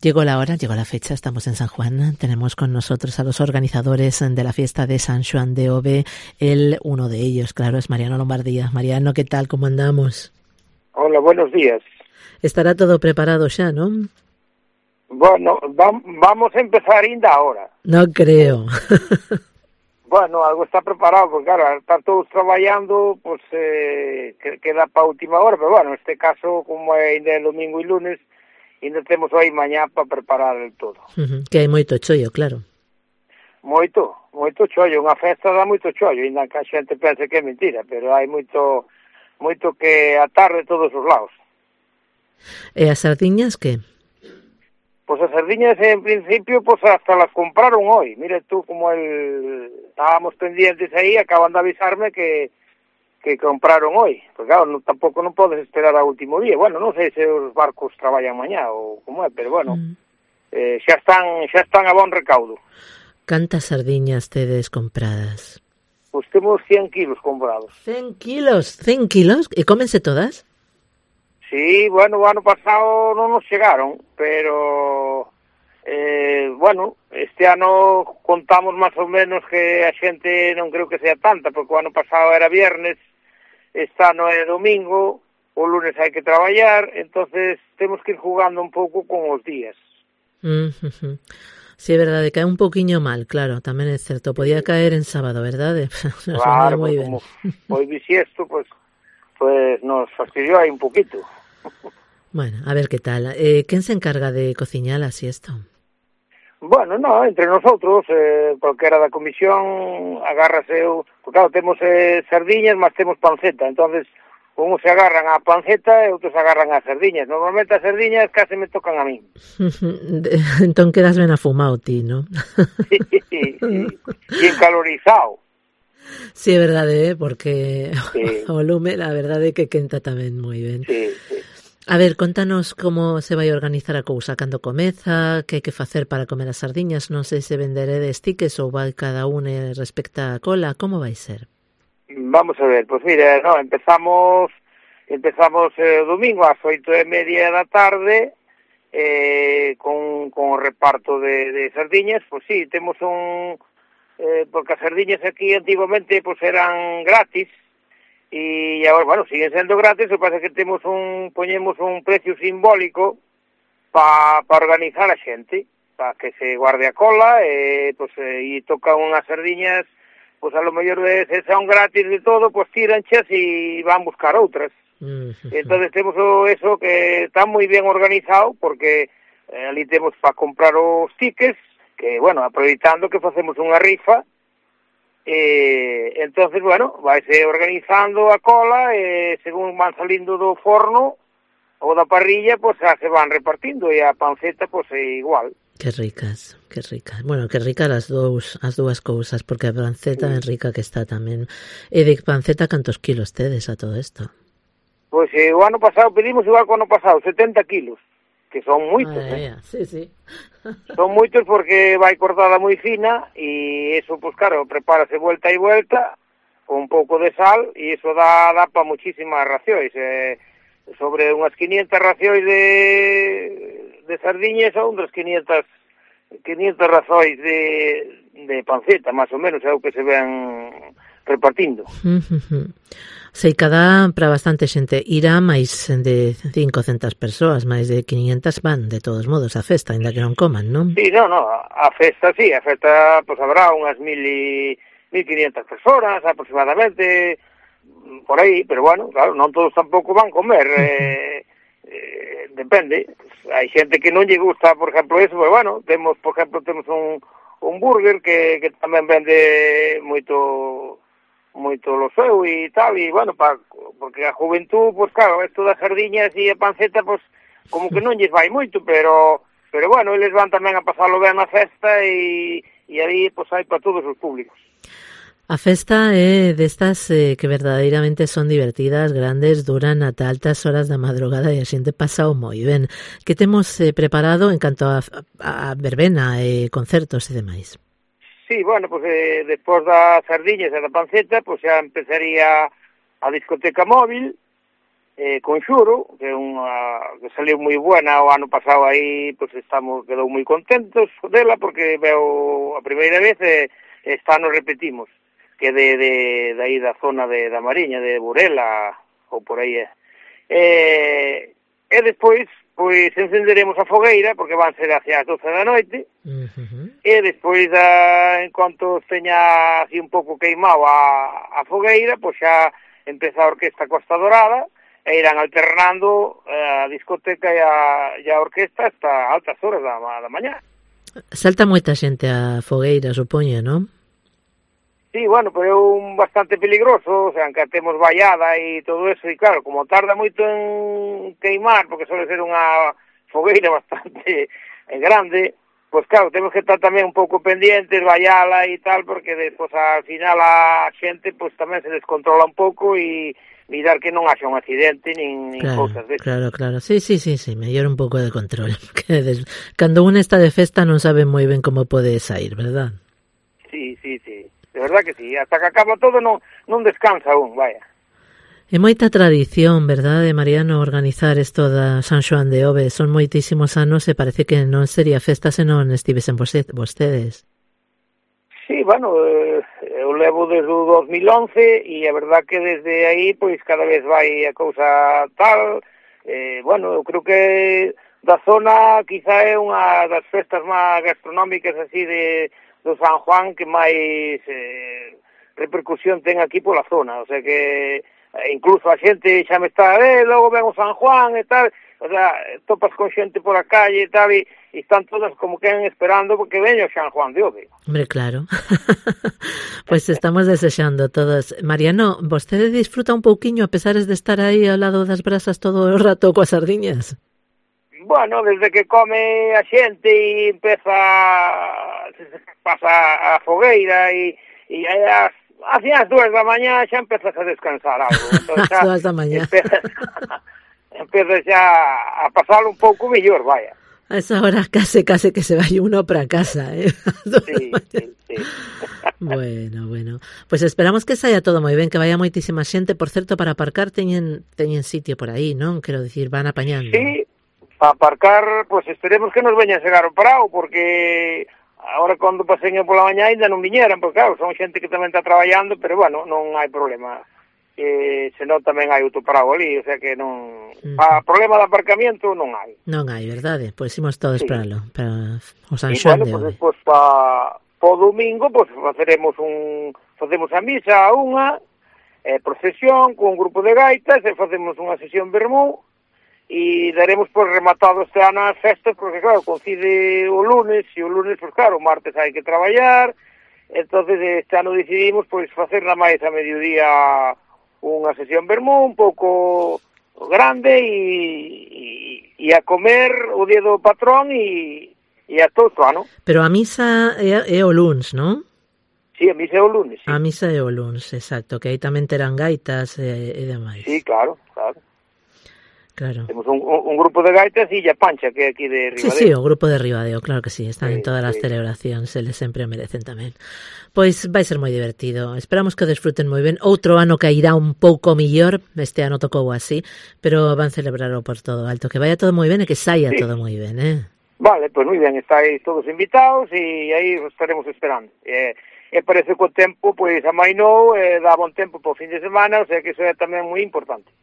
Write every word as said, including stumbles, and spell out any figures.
Llegó la hora, llegó la fecha, estamos en San Juan, tenemos con nosotros a los organizadores de la fiesta de San Xoán de Ove, el uno de ellos, claro, es Mariano Lombardía. Mariano, ¿qué tal? ¿Cómo andamos? Hola, buenos días. Estará todo preparado ya, ¿no? Bueno, va, vamos a empezar ainda ahora. No creo. Bueno, algo está preparado, porque claro, al estar todos traballando, pues eh, queda para última hora, pero bueno, en este caso, como é ainda é domingo e lunes, ainda temos aí mañá para preparar el todo. Uh-huh. Que hai moito chollo, claro. Moito, moito chollo, unha festa dá moito chollo, ainda que a xente pense que é mentira, pero hai moito, moito que atar de todos os lados. E as sardiñas, que? Pois as sardiñas, en principio, pues hasta las compraron hoy. Mira tú como el... estábamos pendientes aí, acaban de avisarme que que compraron hoy. Pues claro, no, tampouco non podes esperar ao último día. Bueno, non sei se os barcos traballan mañá ou como é, pero bueno, mm. eh, xa están xa están a bon recaudo. Cantas sardiñas tedes compradas? Pois temos cien kilos comprados. cen kilos? cen kilos? E cómense todas? Sí, bueno, o ano pasado non nos chegaron, pero eh, bueno, este ano contamos máis ou menos que a xente non creo que sea tanta, porque o ano pasado era viernes, este ano é domingo, o lunes hai que traballar, entonces temos que ir jugando un pouco con os días. Uh-huh. Sí, é verdade, cae un poquinho mal, claro, tamén é certo, podía caer en sábado, verdade? Claro, pues, como foi bisiesto, pues, pues nos fastidiou aí un poquito. Bueno, a ver qué tal. Eh, ¿Quién se encarga de cociñar la siesta? Bueno, no, entre nosotros, eh, cualquiera da comisión agárrase, porque claro, temos eh, sardiñas, mas temos panceta, entonces uns se agarran a panceta e outros agarran a sardiñas. Normalmente as sardiñas case me tocan a mí. Entón quedas ben afumado ti, ¿no? Sí, sí, sí. Bien calorizado. Sí, é verdade, eh? Porque sí. O lume, a verdade é que quenta tamén moi ben. Sí, sí. A ver, contanos como se vai organizar a cousa, cando comeza, que hai que facer para comer as sardiñas, non sei se venderedes tiques ou vai cada un respecta a cola, como vai ser? Vamos a ver, pois pues mira, no, empezamos empezamos eh, domingo ás oito e media da tarde eh, con, con o reparto de, de sardiñas, pois pues sí, temos un... Eh, porque as sardiñas aquí antiguamente pues eran gratis, e agora, bueno, siguen sendo gratis, o que pasa que temos un, poñemos un precio simbólico para pa organizar a xente, para que se guarde a cola, e, pues, e tocan unhas sardiñas, pues a lo mellor de, se son gratis de todo, pues tiranchas e van buscar outras. Mm-hmm. Entonces temos o, eso que está moi ben organizado, porque eh, ali temos para comprar os tickets, que, bueno, aproveitando que facemos unha rifa, Eh, entonces, bueno, vaise organizando a cola e según van salindo do forno ou da parrilla, pues xa se van repartindo e a panceta, pues é igual. Que ricas, que ricas. Bueno, que ricas as dous, as dúas cousas, porque a panceta sí. É rica que está tamén. E de panceta, cantos kilos tedes a todo isto? Pois pues, eh, o ano pasado pedimos igual que o ano pasado, setenta kilos, que son moitos, ah, eh? Sí, sí. Son moitos porque vai cortada moi fina e eso, pues claro, prepárase vuelta e vuelta con un pouco de sal e eso dá, dá para muchísimas racións. Eh, sobre unhas quinientas racións de, de sardiñas ou unhas quinientas, quinientas racións de, de panceta, máis ou menos, é o que se ven repartindo. Uh-huh. Sei que dá para bastante xente. Irá máis de cincocentas persoas, máis de quinientas van, de todos modos, a festa, ainda que non coman, non? Sí, non, non, a festa, sí, a festa, pues habrá unhas mil e mil quinientas persoas aproximadamente, por aí, pero bueno, claro, non todos tampouco van comer, eh, eh, depende. Hai xente que non lle gusta, por exemplo, eso, pero bueno, temos, por exemplo, temos un, un burger que, que tamén vende moito... moito lo seu e tal, e bueno, pa, porque a juventud, pues claro, esto das sardiñas e a panceta, pues como que non lles vai moito, pero pero bueno, eles van tamén a pasalo ben na festa e, e aí, pues hai para todos os públicos. A festa é destas eh, que verdadeiramente son divertidas, grandes, duran ata altas horas da madrugada e a xente pasa o moi ben. Que temos eh, preparado en canto a, a verbena e eh, concertos e demais? Sí, bueno, pues eh, despois das sardiñas e da panceta, pues xa empezaría a discoteca móvil, eh, con xuro, que é unha que saliu moi buena o ano pasado aí, pois estamos quedou moi contentos dela porque veo a primeira vez e eh, esta ano repetimos, que de de de aí da zona de da Mariña, de Burela ou por aí é. Eh, e despois pois encenderemos a fogueira porque van ser hacia as doce da noite. Uh-huh. E despois da, en cuanto teña así un pouco queimado a, a fogueira, pois xa empeza a orquesta Costa Dorada e irán alternando eh, a discoteca e a, e a orquesta hasta altas horas da, da mañá. Salta moita xente a fogueira, supoño, non? Sí, bueno, pero é un bastante peligroso, o sea, que temos vallada e todo eso, e claro, como tarda moito en queimar, porque suele ser unha fogueira bastante grande, pois claro, temos que estar tamén un pouco pendientes, vallala e tal, porque despois al final a xente pois tamén se descontrola un pouco e mirar que non haxa un accidente nin, nin claro, cousas de claro, claro, sí, sí, sí, sí, mellor un pouco de control, porque des... cando un está de festa non sabe moi ben como pode sair, verdad? Sí, sí, sí, de verdad que sí, hasta que acaba todo non, non descansa un, vaya. É moita tradición, verdade, Mariano, organizar isto da San Xoán de Ove. Son moitísimos anos e parece que non sería festa se non estivesen vostedes. Sí, bueno, eh, eu levo desde o dos mil once e a verdad que desde aí, pois, cada vez vai a cousa tal. Eh, bueno, eu creo que da zona quizá é unha das festas máis gastronómicas así de do San Juan que máis eh, repercusión ten aquí pola zona. O sea que incluso a xente xa me está, eh, logo ven o San Juan e tal, o sea, topas con xente por a calle e tal, e, e están todas como que esperando porque veño o San Juan de Ove. Hombre, claro. Pois pues estamos desexando todos. Mariano, vostede disfruta un pouquiño a pesar de estar aí ao lado das brasas todo o rato coas sardiñas? Bueno, desde que come a xente e empeza, pasa a fogueira e, e as hacia as dúas da mañá xa empezas a descansar algo. Entón, xa as dúas da mañá. Empezas, empezas xa a pasar un pouco mellor, vaya. A esa hora case, case que se vai uno para casa, eh? Sí, sí, sí. Bueno, bueno. Pois pues esperamos que saia todo moi ben, que vaya moitísima xente. Por certo, para aparcar teñen teñen sitio por aí, non? Quero dicir, van apañando. Sí, para aparcar, pois pues esperemos que nos veñan chegar o parao, porque agora cando pasen pola mañá ainda non viñeran, porque claro, son xente que tamén está traballando, pero bueno, non hai problema. Eh, senón tamén hai autoparado ali, o sea que non... Uh-huh. A problema de aparcamiento non hai. Non hai, verdade? Pois imos todos sí. para lo, para o San E Xoán bueno, de pues Ove. despois pa, pa o domingo, pois pues, faceremos un... facemos a misa a unha, eh, procesión con un grupo de gaitas, e facemos unha sesión vermú, e daremos por rematado este ano as festas, porque claro, coincide o lunes, e o lunes, pues claro, o martes hai que traballar, entonces este ano decidimos pois facer na máis a mediodía unha sesión vermú un pouco grande e, e, e a comer o día do patrón e, e a todo o ano. Pero a misa é, é o luns, non? Sí, a misa é o lunes, sí. A misa é o luns, exacto, que aí tamén terán gaitas e, e demais. Sí, claro, claro. Claro. Temos un, un grupo de gaitas e Illa Pancha, que é aquí de Ribadeo. Sí, sí, o grupo de Ribadeo, claro que sí, están sí, en todas as sí. celebracións, eles sempre merecen tamén. Pois vai ser moi divertido, esperamos que o desfruten moi ben. Outro ano cairá un pouco millor, este ano tocou así, pero van celebrarlo por todo alto, que vaya todo moi ben e que saia sí. todo moi ben, eh? Vale, pois pues moi ben, estáis todos invitados e aí os estaremos esperando. E, e parece que o tempo, pois, amainou, e dá bon tempo po fin de semana, o sea que iso é tamén moi importante.